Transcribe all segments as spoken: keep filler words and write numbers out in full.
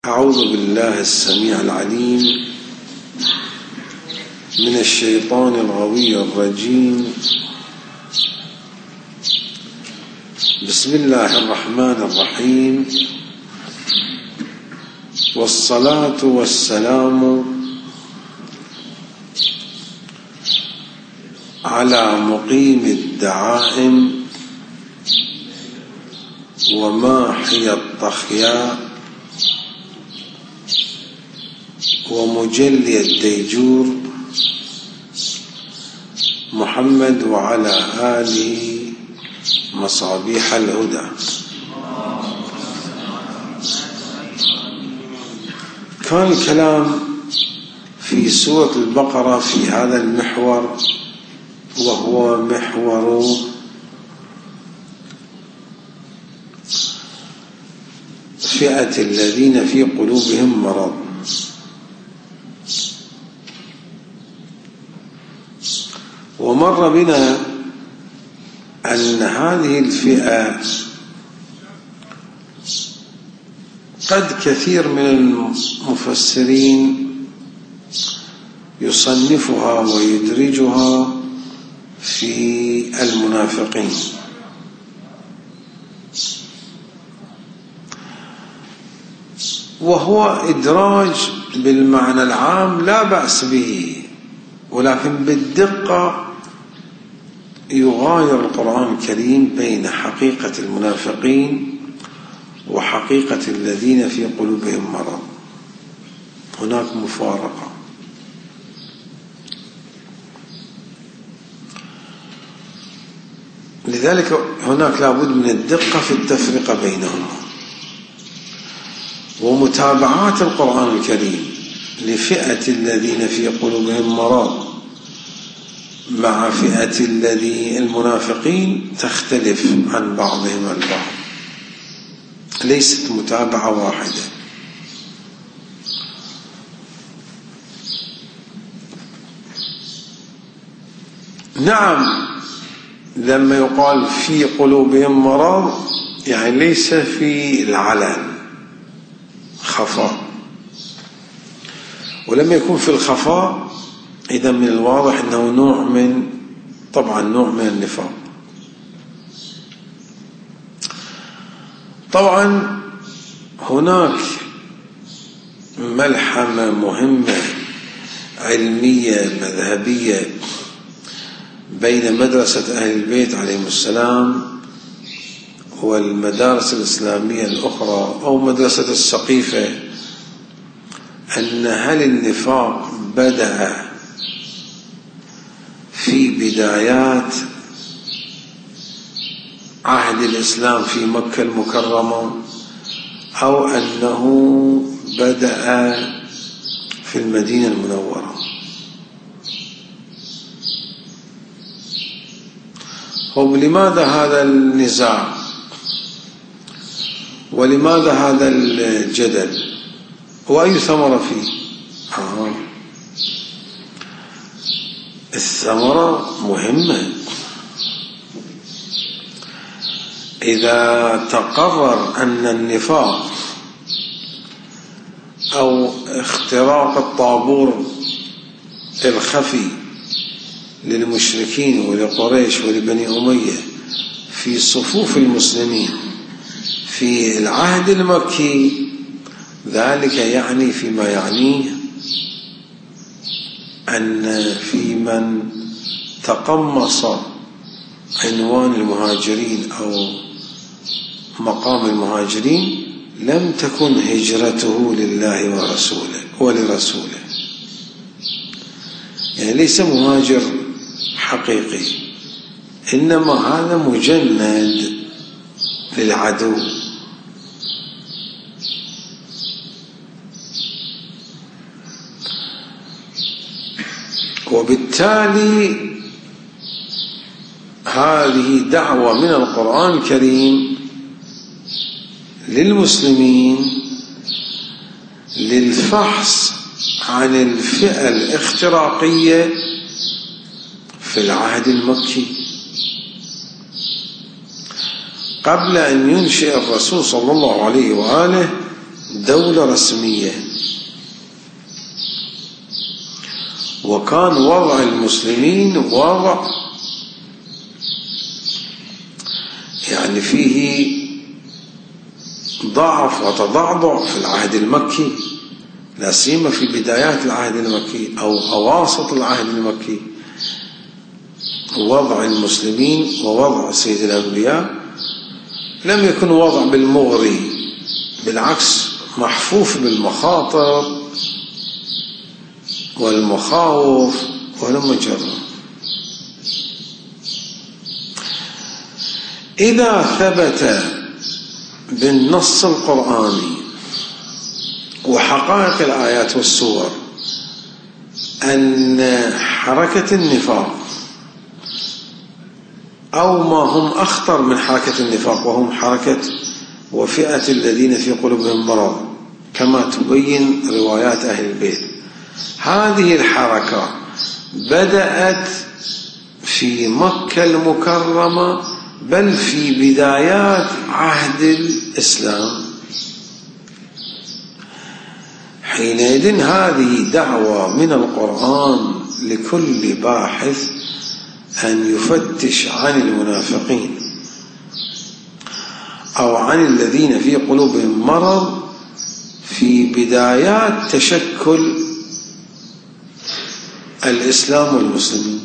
أعوذ بالله السميع العليم من الشيطان الغوي الرجيم. بسم الله الرحمن الرحيم، والصلاة والسلام على مقيم الدعائم وماحي الطخياء ومجلي الديجور محمد وعلى آله مصابيح الهدى. كان الكلام في سورة البقرة في هذا المحور، وهو محور فئة الذين في قلوبهم مرض. ومر بنا أن هذه الفئة قد كثير من المفسرين يصنفها ويدرجها في المنافقين، وهو إدراج بالمعنى العام لا بأس به، ولكن بالدقة يغاير القرآن الكريم بين حقيقة المنافقين وحقيقة الذين في قلوبهم مرض. هناك مفارقة. لذلك هناك لابد من الدقة في التفرقة بينهما، ومتابعات القرآن الكريم لفئة الذين في قلوبهم مرض مع فئة الذي المنافقين تختلف عن بعضهم البعض، ليست متابعة واحدة. نعم، لما يقال في قلوبهم مرض يعني ليس في العلن، خفاء. ولما يكون في الخفاء إذا من الواضح أنه نوع من طبعا نوع من النفاق. طبعا هناك ملحمة مهمة علمية مذهبية بين مدرسة أهل البيت عليهم السلام والمدارس الإسلامية الأخرى أو مدرسة السقيفة، أن هل النفاق بدأ في بدايات عهد الإسلام في مكة المكرمة، أو أنه بدأ في المدينة المنورة. ولماذا هذا النزاع؟ ولماذا هذا الجدل؟ وأي ثمرة فيه؟ آه. الثمرة مهمة. إذا تقرر أن النفاق أو اختراق الطابور الخفي للمشركين ولقريش ولبني أمية في صفوف المسلمين في العهد المكي، ذلك يعني فيما يعنيه أن في من تقمص عنوان المهاجرين أو مقام المهاجرين لم تكن هجرته لله ورسوله ولرسوله، يعني ليس مهاجر حقيقي، إنما هذا مجند للعدو. وبالتالي هذه دعوة من القرآن الكريم للمسلمين للفحص عن الفئة الاختراقية في العهد المكي قبل أن ينشئ الرسول صلى الله عليه وآله دولة رسمية، وكان وضع المسلمين وضع يعني فيه ضعف وتضعضع في العهد المكي، لا سيما في بدايات العهد المكي أو أواسط العهد المكي. وضع المسلمين ووضع سيد الأنبياء لم يكن وضع بالمغري، بالعكس محفوف بالمخاطر والمخاوف والمجرم. إذا ثبت بالنص القرآني وحقائق الآيات والسور أن حركة النفاق أو ما هم أخطر من حركة النفاق وهم حركة وفئة الذين في قلوبهم مرض كما تبين روايات أهل البيت، هذه الحركة بدأت في مكة المكرمة بل في بدايات عهد الإسلام. حينئذ هذه دعوة من القرآن لكل باحث أن يفتش عن المنافقين أو عن الذين في قلوبهم مرض في بدايات تشكل الإسلام والمسلمين.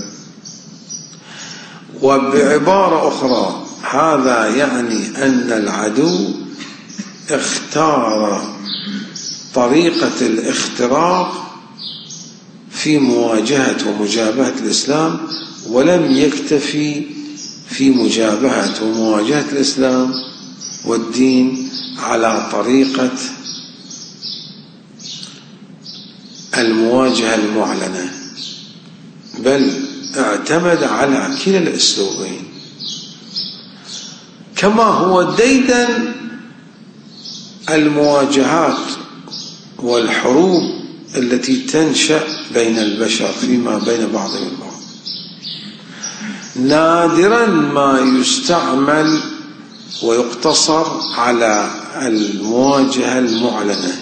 وبعبارة أخرى هذا يعني أن العدو اختار طريقة الاختراق في مواجهة ومجابهة الإسلام، ولم يكتفي في مجابهة ومواجهة الإسلام والدين على طريقة المواجهة المعلنة، بل اعتمد على كلا الأسلوبين، كما هو ديدن المواجهات والحروب التي تنشأ بين البشر فيما بين بعضهم البعض. نادرا ما يستعمل ويقتصر على المواجهة المعلنة،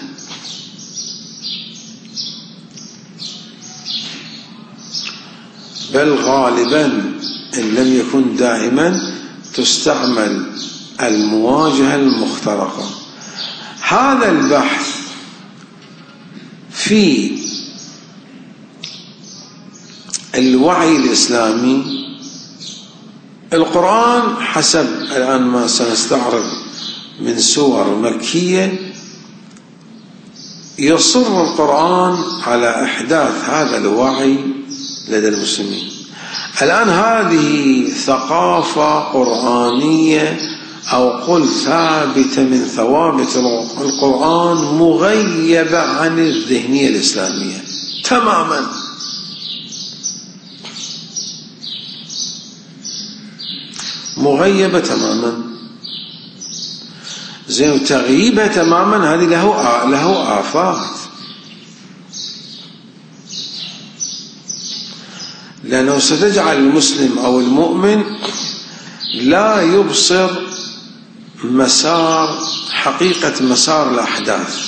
بل غالبا إن لم يكن دائما تستعمل المواجهة المخترقة. هذا البحث في الوعي الإسلامي، القرآن حسب الآن ما سنستعرض من سور مكية يصر القرآن على إحداث هذا الوعي لدى المسلمين. الآن هذه ثقافة قرآنية أو قل ثابتة من ثوابت القرآن مغيبة عن الذهنية الإسلامية تماما. مغيبة تماما، زين تغييبها تماما هذه له له آفات، لأنه ستجعل المسلم أو المؤمن لا يبصر مسار حقيقة مسار الأحداث.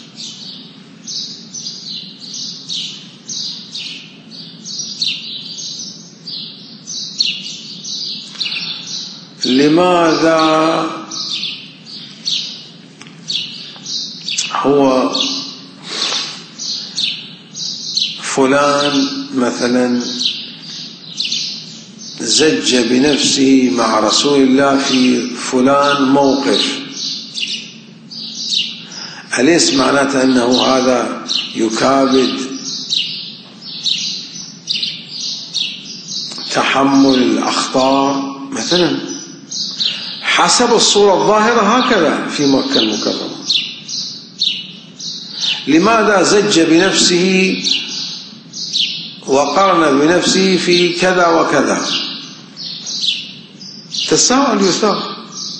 لماذا هو فلان مثلا زج بنفسه مع رسول الله في فلان موقف، أليس معناته أنه هذا يكابد تحمل الأخطار مثلا؟ حسب الصورة الظاهرة هكذا في مكة المكرمة. لماذا زج بنفسه وقارن بنفسه في كذا وكذا؟ تساؤل يثار.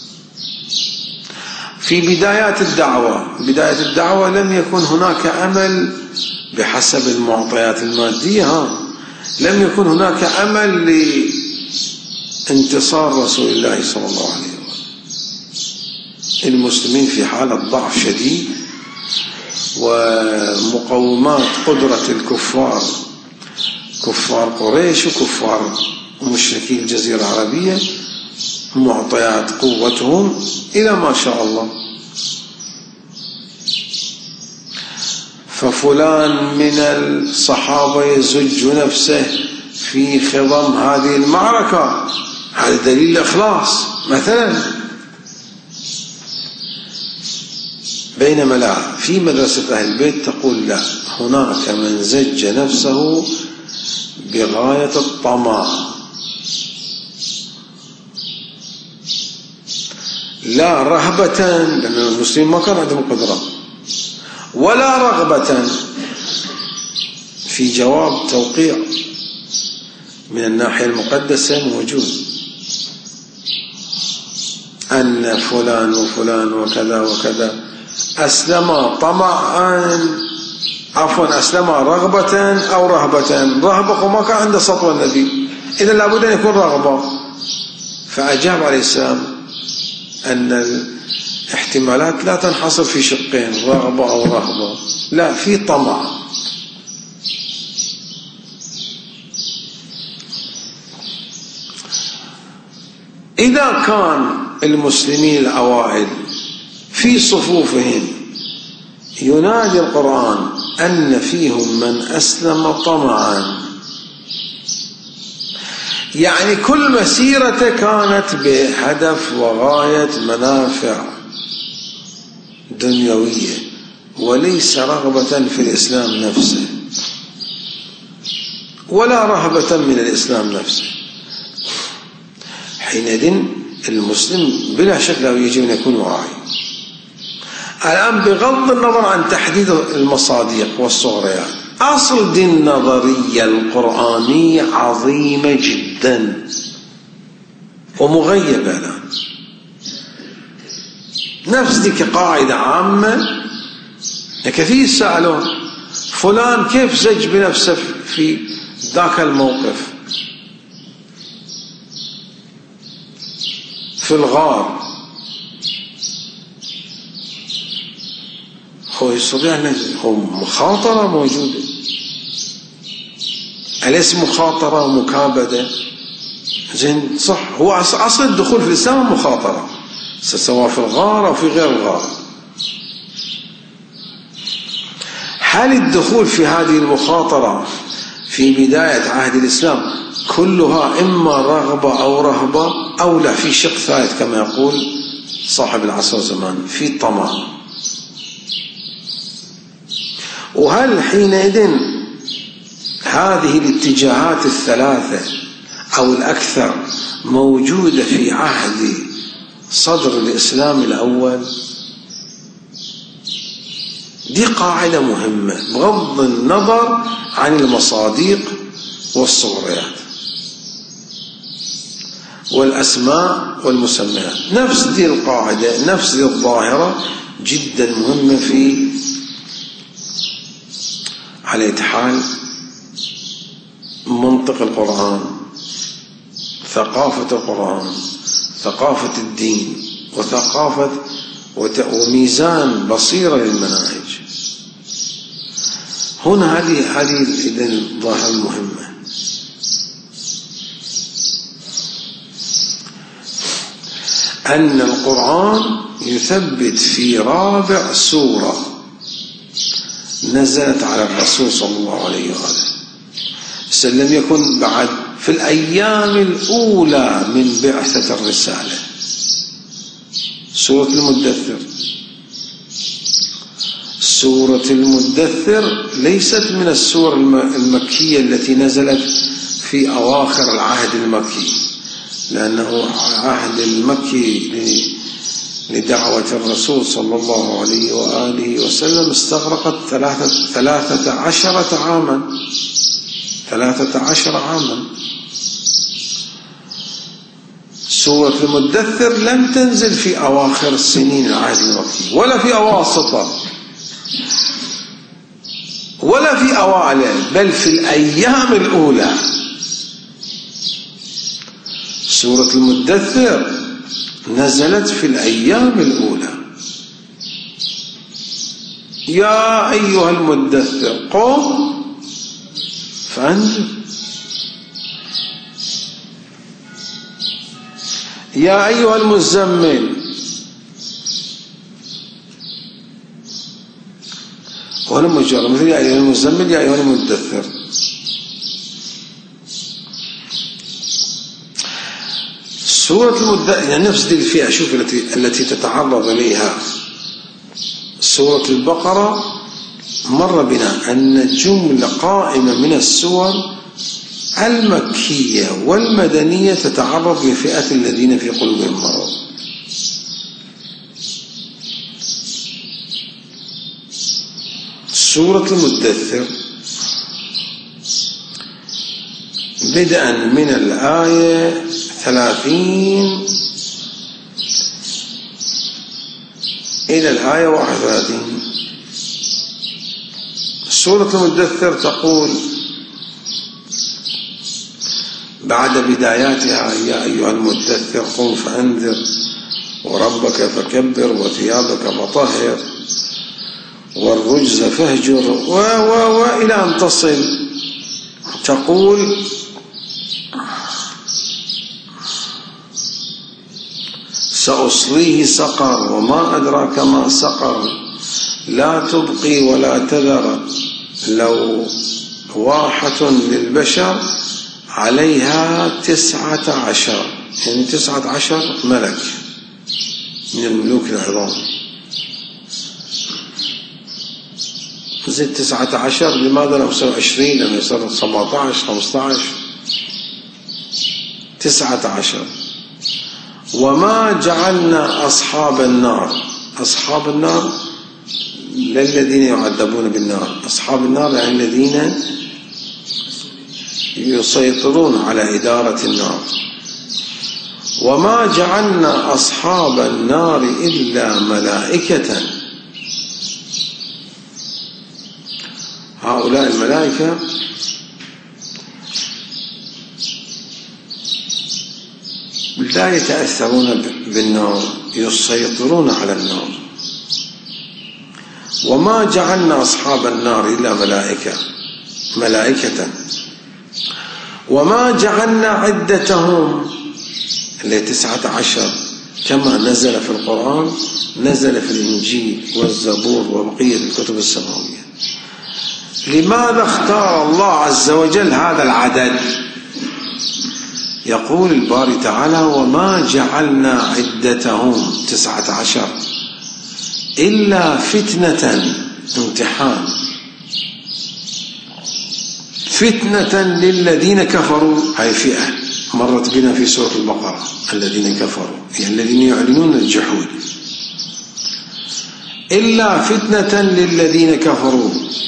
في بدايات الدعوة بداية الدعوة لم يكن هناك أمل بحسب المعطيات المادية، ها لم يكن هناك أمل لانتصار رسول الله صلى الله عليه وسلم. المسلمين في حالة ضعف شديد ومقومات قدرة الكفار، كفار قريش وكفار مشركي الجزيرة العربية، معطيات قوتهم إلى ما شاء الله. ففلان من الصحابة يزج نفسه في خضم هذه المعركة، هذا دليل الإخلاص مثلا. بينما لا، في مدرسة أهل البيت تقول لا، هناك من زج نفسه بغاية الطمع، لا رهبة، لأن المسلمين ما كان عندهم قدرة، ولا رغبة في جواب توقيع من الناحية المقدسة موجود، أن فلان وفلان وكذا وكذا أسلم طمعا، عفوا أسلم رغبة أو رهبة. رهبة وما كان عنده سطوة النبي، إذا لابد أن يكون رغبة. فأجاب عليه السلام أن الاحتمالات لا تنحصر في شقين، رغبة أو رهبة، لا، في طمع. إذا كان المسلمين الأوائل في صفوفهم ينادي القرآن أن فيهم من أسلم طمعا، يعني كل مسيرته كانت بهدف وغاية منافع دنيوية وليس رغبة في الإسلام نفسه ولا رهبة من الإسلام نفسه، حينئذ المسلم بلا شك لا يجب أن يكون واعي. الآن بغض النظر عن تحديد المصادق والصغريات، أصل دي النظرية القرآنية عظيمة جدا ومغيبة الآن. نفس دي كقاعدة عامة، كثير سألون فلان كيف زج بنفسه في ذاك الموقف في الغار، هو يستطيع أن هو مخاطرة موجودة، أليس مخاطرة ومكابدة؟ زين صح، هو أصل الدخول في الإسلام مخاطرة، سواء في الغار أو في غير الغار. هل الدخول في هذه المخاطرة في بداية عهد الإسلام كلها إما رغبة أو رهبة، أو لا في شق ثالث كما يقول صاحب العصر زمان، في طمع؟ وهل حينئذ هذه الاتجاهات الثلاثة أو الأكثر موجودة في عهد صدر الإسلام الأول؟ دي قاعدة مهمة بغض النظر عن المصادق والصغريات والأسماء والمسميات. نفس دي القاعدة، نفس دي الظاهرة جدا مهمة في على حال منطق القرآن، ثقافة القرآن، ثقافة الدين، وثقافة وميزان بصيرة للمناهج. هنا هذه هذه الظاهرة المهمة. أن القرآن يثبت في رابع سورة نزلت على الرسول صلى الله عليه وآله وسلم، يكن بعد في الأيام الأولى من بعثة الرسالة، سورة المدثر. سورة المدثر ليست من السور المكية التي نزلت في أواخر العهد المكي، لأنه عهد المكي لدعوة الرسول صلى الله عليه وآله وسلم استغرقت ثلاثة, ثلاثة عشرة عاما ثلاثة عشر عاما. سورة المدثر لم تنزل في أواخر السنين العهد المكي، ولا في أواسطه، ولا في أوائله، بل في الأيام الأولى. سورة المدثر نزلت في الأيام الأولى. يا أيها المدثر قم فأنذر، يا أيها المزمل، وهنا مجرد مثل يا أيها المزمل يا أيها المدثر. سورة المدثر يعني نفس دي الفئة. شوف التي التي تتعرض إليها سورة البقرة. مر بنا أن جملة قائمة من السور المكية والمدنية تتعرض لفئة الذين في قلوبهم مرض. سورة المدثر بدءا من الآية ثلاثين إلى الآية واحد وثلاثين. سورة المدثر تقول بعد بداياتها يا أيها المدثر قم فأنذر وربك فكبر وثيابك فطهر والرجز فاهجر و و وإلى أن تصل تقول سأصليه سقر وما أدراك ما سقر لا تبقي ولا تذر لواحة للبشر عليها تسعة عشر، يعني تسعة عشر ملك من الملوك العظام. زد تسعة عشر لماذا لم يصير عشرين لم يصير سبعة عشر خمسة عشر؟ تسعة عشر. وما جعلنا أصحاب النار، أصحاب النار للذين يعذبون بالنار، أصحاب النار يعني الذين يسيطرون على إدارة النار. وما جعلنا أصحاب النار إلا ملائكة، هؤلاء الملائكة لا يتأثرون بالنار، يسيطرون على النار. وما جعلنا أصحاب النار إلا ملائكة ملائكة وما جعلنا عدتهم اللي تسعة عشر كما نزل في القرآن نزل في الإنجيل والزبور وبقية الكتب السماوية. لماذا اختار الله عز وجل هذا العدد؟ يقول الباري تعالى وما جعلنا عدتهم تسعة عشر إلا فتنة، امتحان، فتنة للذين كفروا. هاي فئة مرت بنا في سورة البقرة، الذين كفروا يعني الذين يعلنون الجحود. إلا فتنة للذين كفروا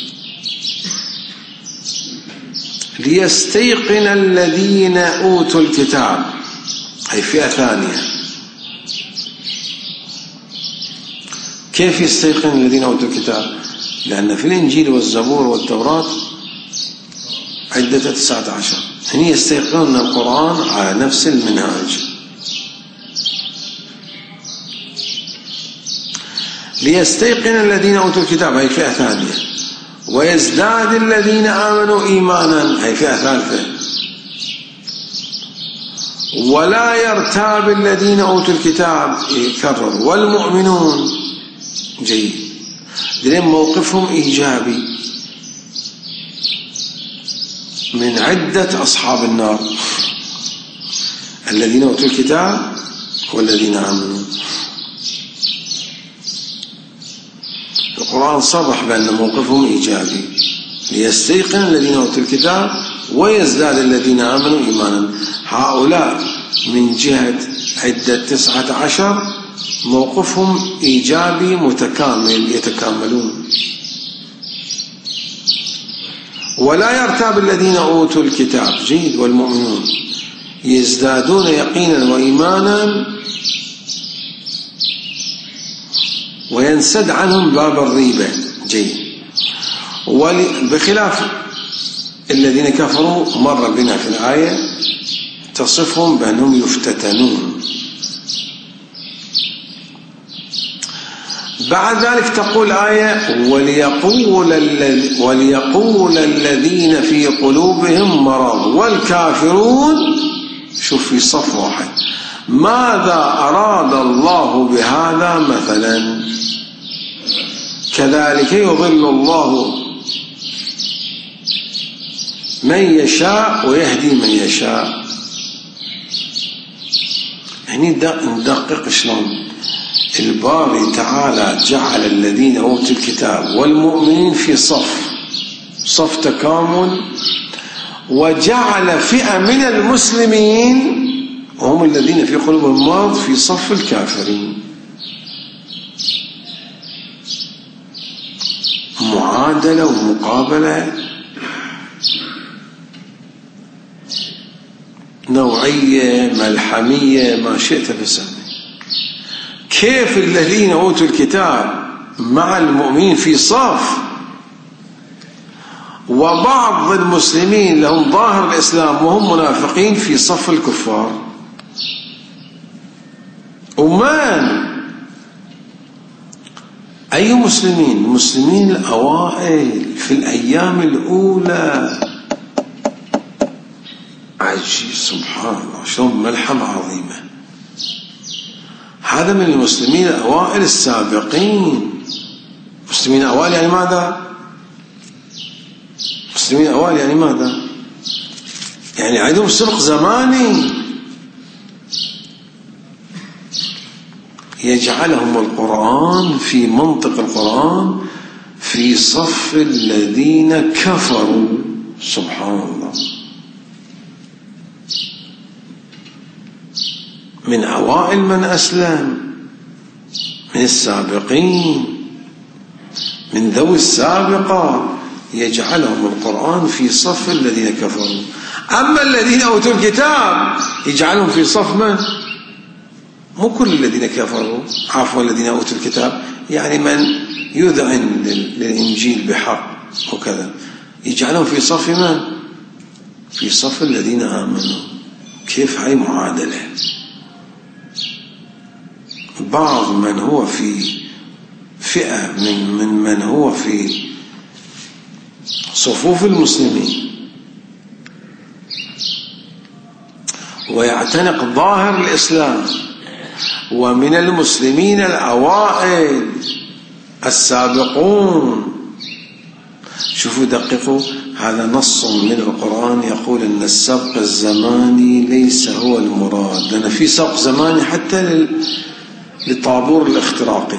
ليستيقن الذين أوتوا الكتاب. هي فئة ثانية. كيف يستيقن الذين أوتوا الكتاب؟ لأن في الإنجيل والزبور والتوراة عدة تسعة عشر، هني يستيقنون القرآن على نفس المنهاج. ليستيقن الذين أوتوا الكتاب هي فئة ثانية. ويزداد الذين آمنوا إيمانا هي فئة ثالثة. ولا يرتاب الذين أوتوا الكتاب يكرر والمؤمنون. جيد، لأن موقفهم إيجابي من عدة أصحاب النار الذين أوتوا الكتاب والذين آمنوا. القرآن صرح بأن موقفهم إيجابي. ليستيقن الذين أوتوا الكتاب ويزداد الذين آمنوا إيمانا. هؤلاء من جهة عدة تسعة عشر موقفهم إيجابي متكامل، يتكاملون. ولا يرتاب الذين أوتوا الكتاب. جيد، والمؤمنون يزدادون يقينا وإيمانا وينسد عنهم باب الريبة. جيد. بخلاف الذين كفروا مر بنا في الآية تصفهم بأنهم يفتتنون. بعد ذلك تقول آية وليقول, الذي وليقول الذين في قلوبهم مرض والكافرون، شوف في صف واحد، ماذا أراد الله بهذا مثلا. كذلك يضل الله من يشاء ويهدي من يشاء. يعني ندقق شلون الباري تعالى جعل الذين أوتوا الكتاب والمؤمنين في صف صف تكامل، وجعل فئة من المسلمين وهم الذين في قلوبهم مرض في صف الكافرين. معادلة ومقابلة نوعية ملحمية ما شئت فسمي. كيف الذين أوتوا الكتاب مع المؤمنين في صف، وبعض المسلمين لهم ظاهر الإسلام وهم منافقين في صف الكفار. ومن أي مسلمين؟ المسلمين الأوائل في الأيام الأولى. عجيب سبحان الله، شلون ملحمة عظيمة. هذا من المسلمين الأوائل السابقين. مسلمين أوائل يعني ماذا؟ مسلمين أوائل يعني ماذا؟ يعني عندهم سبق زماني يجعلهم القرآن في منطق القرآن في صف الذين كفروا. سبحان الله. من أوائل من أسلم، من السابقين، من ذوي السابقة، يجعلهم القرآن في صف الذين كفروا. أما الذين أوتوا الكتاب يجعلهم في صف من؟ مو كل الذين كفروا، عفوا الذين أوتوا الكتاب يعني من يذعن للإنجيل بحق وكذا، يجعلهم في صف من؟ في صف الذين آمنوا. كيف هاي معادلة؟ بعض من هو في فئة من من من هو في صفوف المسلمين ويعتنق ظاهر الإسلام، ومن المسلمين الأوائل السابقون. شوفوا دققوا، هذا نص من القرآن يقول أن السبق الزماني ليس هو المراد، لأن في سبق زماني حتى للطابور الاختراقي.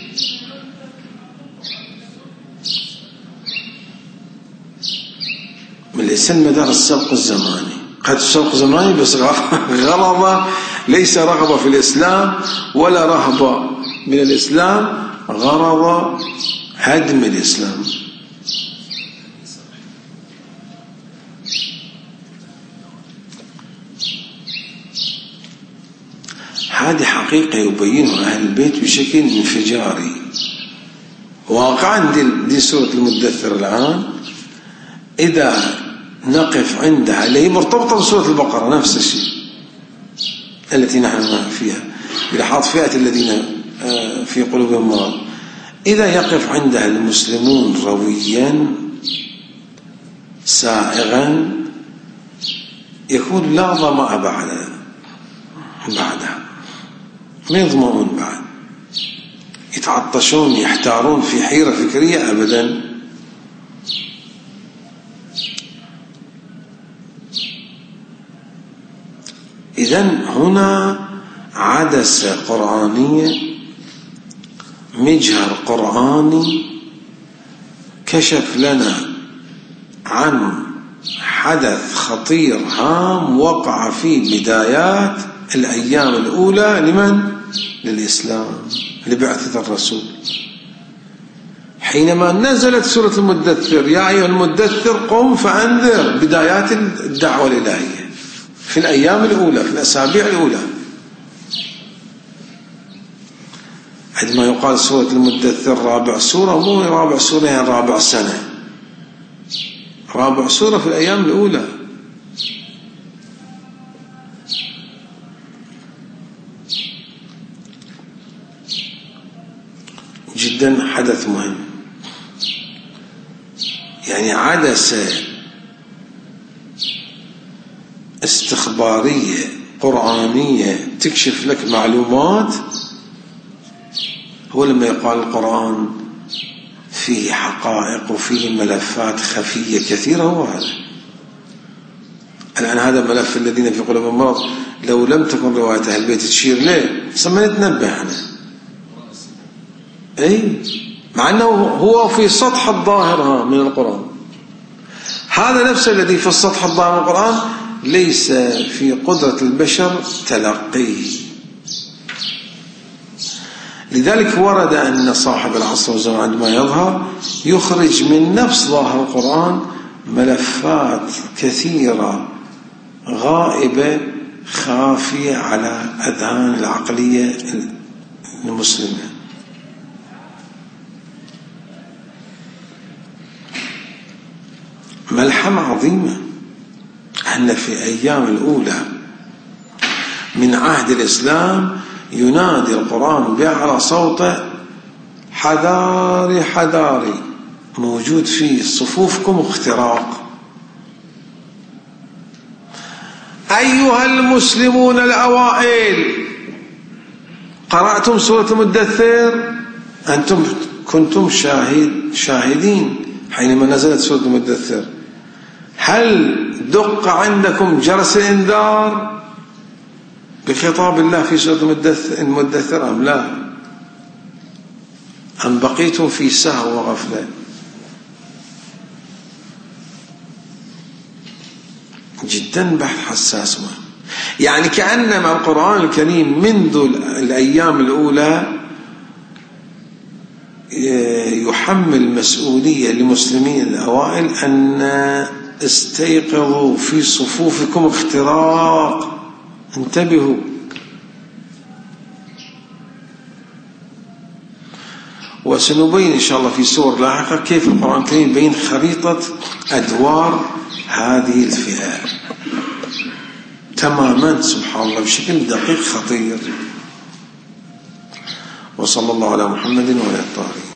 من ليس المدار السبق الزماني، قد السبق زماني بس غرضه ليس رغبة في الإسلام ولا رهبة من الإسلام، غرض هدم الإسلام. هذه حقيقة يبينها أهل البيت بشكل انفجاري. واقعا دي, دي سورة المدثر الآن إذا نقف عندها، اللي هي مرتبطة بسورة البقرة نفس الشيء التي نحن فيها، بلحاظ فئة الذين في قلوبهم مرض، إذا يقف عندها المسلمون رويا سائغا يكون لا ظمأ بعد بعدها، ما يضمعون بعد، يتعطشون يحتارون في حيرة فكرية أبدا. إذن هنا عدسة قرآنية، مجهر قرآني كشف لنا عن حدث خطير هام وقع في بدايات الأيام الأولى لمن؟ للإسلام، لبعثة الرسول. حينما نزلت سورة المدثر، يا أيها المدثر قم فأنذر، بدايات الدعوة الإلهية في الأيام الأولى، في الأسابيع الأولى. عندما يقال سورة المدثر رابع سورة، مو رابع سورة يعني رابع سنة، رابع سورة في الأيام الأولى. حدث مهم، يعني عدسة استخبارية قرآنية تكشف لك معلومات، هو لما يقال القرآن فيه حقائق وفيه ملفات خفية كثيرة. هو هذا الآن هذا ملف الذين في قلوبهم مرض، لو لم تكن رواية أهل البيت تشير ليه سمى نتنبه احنا، أي مع أنه هو في سطح الظاهر من القرآن، هذا نفسه الذي في السطح الظاهر من القرآن ليس في قدرة البشر تلقيه. لذلك ورد أن صاحب العصر والزمان عندما يظهر يخرج من نفس ظاهر القرآن ملفات كثيرة غائبة خافية على أذهان العقلية المسلمة. ملحمة عظيمة أن في أيام الأولى من عهد الإسلام ينادي القرآن بأعلى صوته: حذاري حذاري، موجود في صفوفكم اختراق. أيها المسلمون الأوائل، قرأتم سورة المدثر؟ أنتم كنتم شاهد شاهدين حينما نزلت سورة المدثر، هل دق عندكم جرس الإنذار بخطاب الله في سورة المدثر أم لا؟ أم بقيتم في سهو وغفلة؟ جدا بحث حساس. يعني كأنما القرآن الكريم منذ الأيام الأولى يحمل مسؤولية للمسلمين الأوائل أن استيقظوا في صفوفكم اختراق، انتبهوا. وسنبين إن شاء الله في سور لاحقة كيف القرآن الكريم يبين خريطة أدوار هذه الفئة تماما، سبحان الله، بشكل دقيق خطير. وصلى الله على محمد وعلى آله الطاهرين.